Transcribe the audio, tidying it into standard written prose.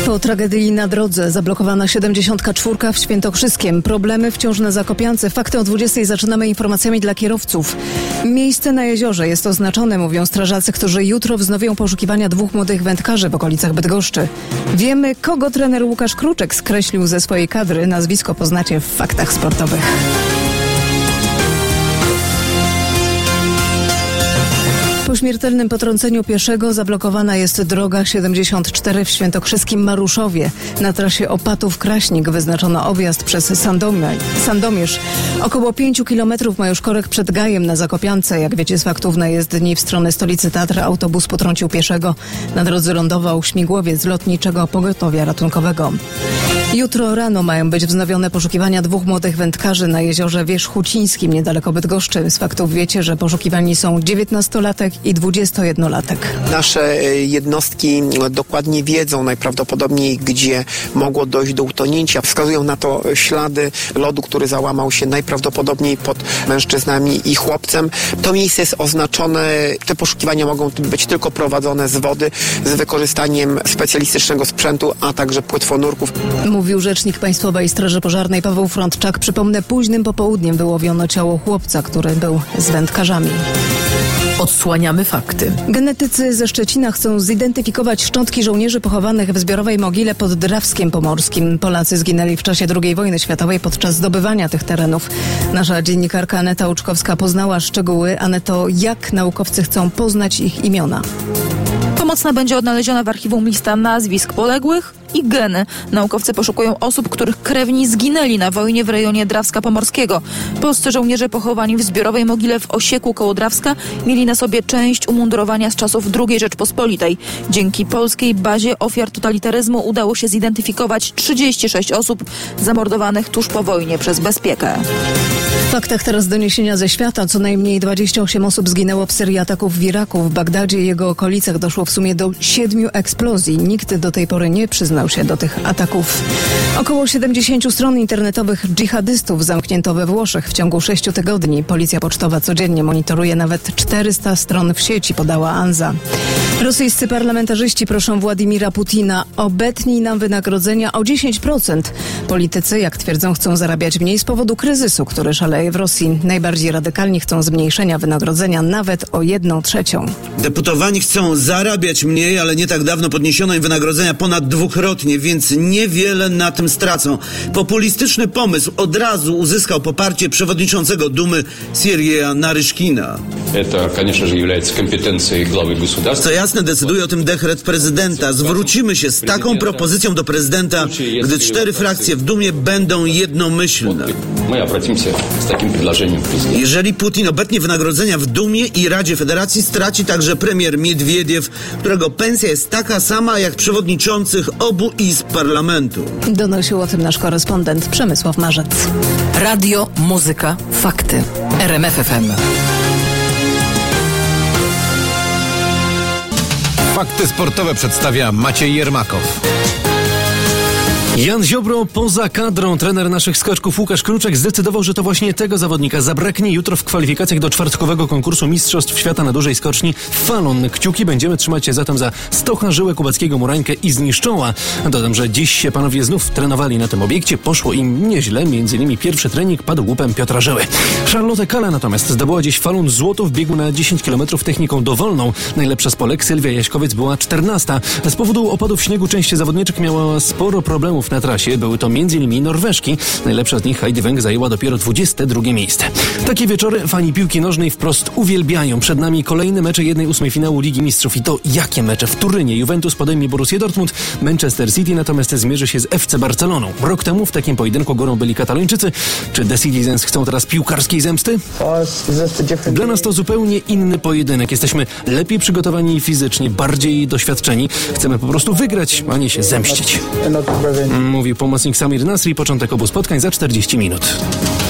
Po tragedii na drodze zablokowana 74 w Świętokrzyskiem. Problemy wciąż na Zakopiance. Fakty o 20 zaczynamy informacjami dla kierowców. Miejsce na jeziorze jest oznaczone, mówią strażacy, którzy jutro wznowią poszukiwania 2 młodych wędkarzy w okolicach Bydgoszczy. Wiemy, kogo trener Łukasz Kruczek skreślił ze swojej kadry. Nazwisko poznacie w faktach sportowych. Po śmiertelnym potrąceniu pieszego zablokowana jest droga 74 w świętokrzyskim Maruszowie. Na trasie Opatów-Kraśnik wyznaczono objazd przez Sandomierz. Około 5 kilometrów ma już korek przed Gajem na Zakopiance. Jak wiecie z faktów, na jezdni w stronę stolicy Tatr autobus potrącił pieszego. Na drodze lądował śmigłowiec lotniczego pogotowia ratunkowego. Jutro rano mają być wznowione poszukiwania 2 młodych wędkarzy na jeziorze Wierzchucińskim niedaleko Bydgoszczy. Z faktów wiecie, że poszukiwani są 19-latek i 21-latek. Nasze jednostki dokładnie wiedzą najprawdopodobniej, gdzie mogło dojść do utonięcia. Wskazują na to ślady lodu, który załamał się najprawdopodobniej pod mężczyznami i chłopcem. To miejsce jest oznaczone. Te poszukiwania mogą być tylko prowadzone z wody, z wykorzystaniem specjalistycznego sprzętu, a także płetwonurków. Mówił rzecznik Państwowej Straży Pożarnej Paweł Frądczak. Przypomnę, późnym popołudniem wyłowiono ciało chłopca, który był z wędkarzami. Odsłaniamy fakty. Genetycy ze Szczecina chcą zidentyfikować szczątki żołnierzy pochowanych w zbiorowej mogile pod Drawskiem Pomorskim. Polacy zginęli w czasie II wojny światowej podczas zdobywania tych terenów. Nasza dziennikarka Aneta Łuczkowska poznała szczegóły. Aneto, jak naukowcy chcą poznać ich imiona? Pomocna będzie odnaleziona w archiwum lista nazwisk poległych i geny. Naukowcy poszukują osób, których krewni zginęli na wojnie w rejonie Drawska Pomorskiego. Polscy żołnierze pochowani w zbiorowej mogile w Osieku koło Drawska mieli na sobie część umundurowania z czasów II Rzeczpospolitej. Dzięki polskiej bazie ofiar totalitaryzmu udało się zidentyfikować 36 osób zamordowanych tuż po wojnie przez Bezpiekę. W faktach teraz doniesienia ze świata. Co najmniej 28 osób zginęło w serii ataków w Iraku. W Bagdadzie i jego okolicach doszło w sumie do 7 eksplozji. Nikt do tej pory nie przyznał się do tych ataków. Około 70 stron internetowych dżihadystów zamknięto we Włoszech w ciągu 6 tygodni. Policja pocztowa codziennie monitoruje nawet 400 stron w sieci, podała Ansa. Rosyjscy parlamentarzyści proszą Władimira Putina: obetnij nam wynagrodzenia o 10%. Politycy, jak twierdzą, chcą zarabiać mniej z powodu kryzysu, który szaleje w Rosji. Najbardziej radykalni chcą zmniejszenia wynagrodzenia nawet o 1/3. Deputowani chcą zarabiać mniej, ale nie tak dawno podniesiono im wynagrodzenia ponad 2-krotnie, więc niewiele na tym stracą. Populistyczny pomysł od razu uzyskał poparcie przewodniczącego Dumy Siergieja Naryszkina. Co jasne, decyduje o tym dekret prezydenta. Zwrócimy się z taką propozycją do prezydenta, gdy 4 frakcje w Dumie będą jednomyślne. Jeżeli Putin obetnie wynagrodzenia w Dumie i Radzie Federacji, straci także premier Miedwiediew, którego pensja jest taka sama jak przewodniczących obu izb parlamentu. Donosił o tym nasz korespondent Przemysław Marzec. Radio, muzyka, fakty. RMF FM. Fakty sportowe przedstawia Maciej Jermakow. Jan Ziobro poza kadrą. Trener naszych skoczków Łukasz Kruczek zdecydował, że to właśnie tego zawodnika zabraknie jutro w kwalifikacjach do czwartkowego konkursu Mistrzostw Świata na dużej skoczni Falon. Kciuki będziemy trzymać się zatem za Stocha, Żyłę, Kubackiego, Murańkę i Zniszczoła. Dodam, że dziś się panowie znów trenowali na tym obiekcie. Poszło im nieźle. Między innymi pierwszy trening padł łupem Piotra Żyły. Charlotte Kalla natomiast zdobyła dziś Falun złoto w biegu na 10 km techniką dowolną. Najlepsza z Polek Sylwia Jaśkowiec była 14. Z powodu opadów śniegu część zawodniczek miała sporo problemów na trasie. Były to m.in. Norweżki. Najlepsza z nich Heidi Weng zajęła dopiero 22 miejsce. Takie wieczory fani piłki nożnej wprost uwielbiają. Przed nami kolejne mecze 1/8 finału Ligi Mistrzów. I to jakie mecze? W Turynie Juventus podejmie Borussię Dortmund, Manchester City natomiast zmierzy się z FC Barceloną. Rok temu w takim pojedynku górą byli Katalończycy. Czy The Citizens chcą teraz piłkarskiej zemsty? Dla nas to zupełnie inny pojedynek. Jesteśmy lepiej przygotowani fizycznie, bardziej doświadczeni. Chcemy po prostu wygrać, a nie się zemścić. Mówił pomocnik Samir Nasri. Początek obu spotkań za 40 minut.